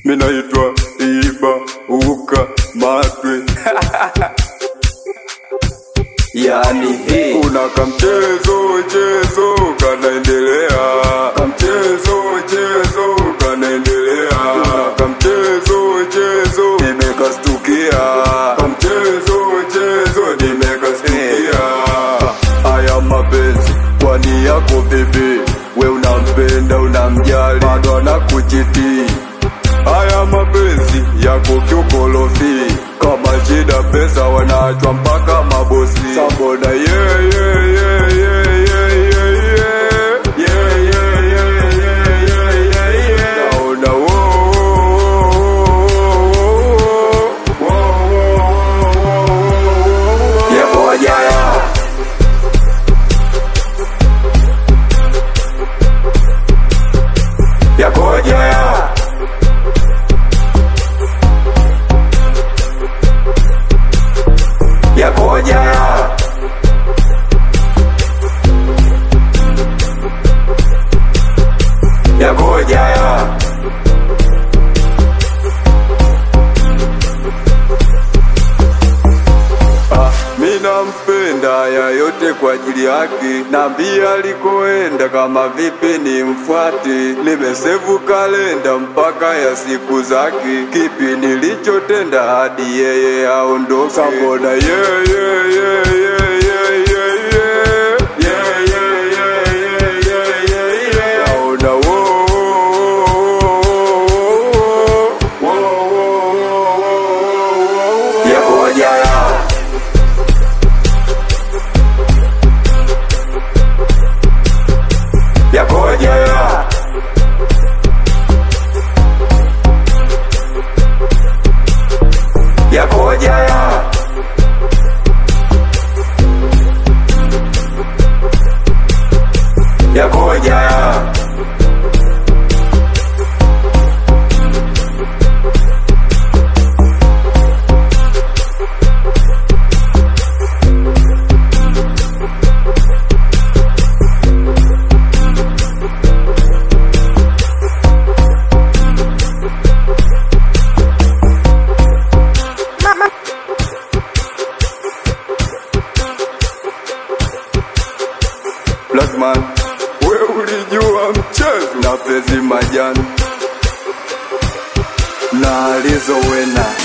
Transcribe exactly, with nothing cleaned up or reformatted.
Mina itwa Iba Uka Matwe. Yani hii kuna kamchezo chezo kanaendelea, kamchezo chezo kanaendelea, kuna kamchezo chezo nimekastukia, kamchezo chezo nimekastukia. Haya mapenzi kwani yako bibi, we unampenda unamjali bado anakuchiti. Haya mapenzi yako kiukolofi, kama shida pesa wanaachwa mpaka mabosi. Sambona yeah yeah yeah yeah yeah yeah yeah yeah yeah yeah yeah yeah. Naona wo wo wo ya moja ya koja ya koja ya koja ah, mina mpenda ya yote kwa ajili yake, nambia alikoenda kama vipi ni mfuate. Nimesevu kalenda mpaka ya siku zake, kipi nilichotenda hadi yeye aondoke. Sambona yeah yeah yeah yeah yeah yeah yeah yeah yeah yeah yeah yeah. Naona wo wo wo ya koja ya koja ya koja ya koja Blackman, we ulijua mchezo na pezi majani na alizowena.